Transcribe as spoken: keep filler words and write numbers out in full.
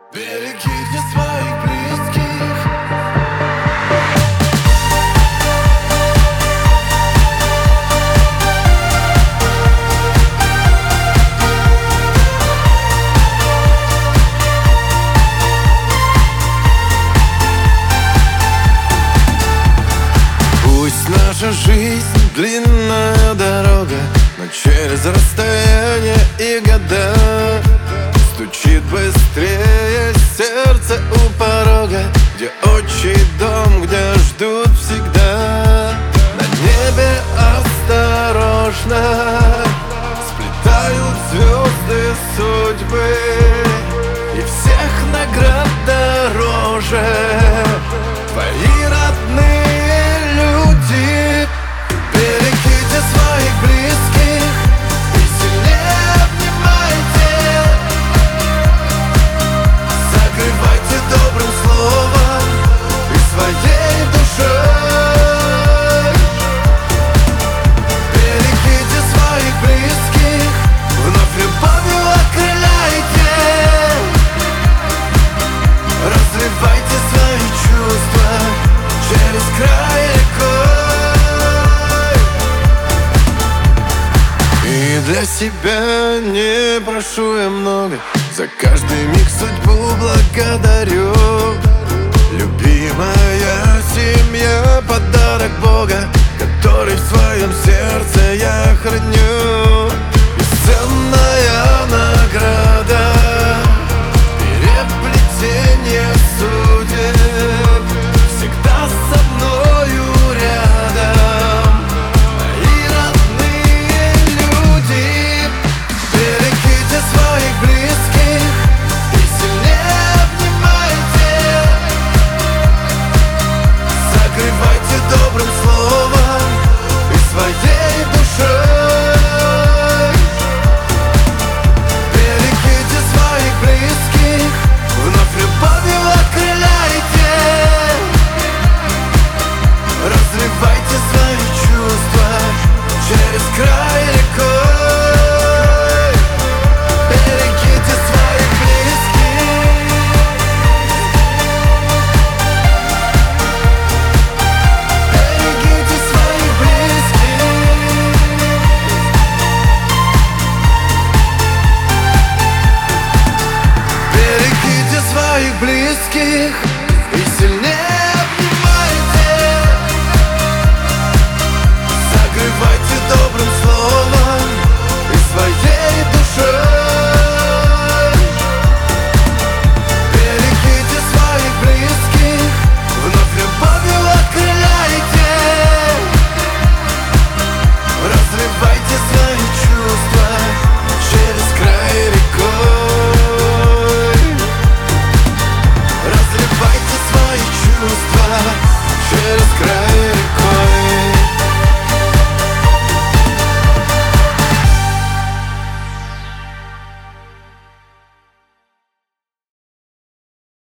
Берегите своих близких. Пусть наша жизнь длинная дорога, но через расстояние и года стучит быстрее сердце у порога, где отчий дом, где ждут всегда. На небе осторожно сплетают звезды судьбы, и всех наград дороже твои родные люди. Берегите своих близких и сильнее обнимайте, согревайте добрым словом и своей душой. Берегите своих близких, вновь любовью окрыляйте, разливайте свои чувства через край рекой. И для себя не прошу я много, за каждый миг судьбу благодарю. Любимая семья — подарок Бога, который в своем сердце я храню. Бесценная награда, переплетение судеб, всегда со мною рядом мои родные люди. Берегите своих близких и сильнее обнимайте, согревайте добрым словом и своей душой. Берегите своих близких, вновь любовью окрыляйте, разливайте свои чувства через край рекой. Берегите своих близких. Берегите своих близких. Берегите своих близких и сильнее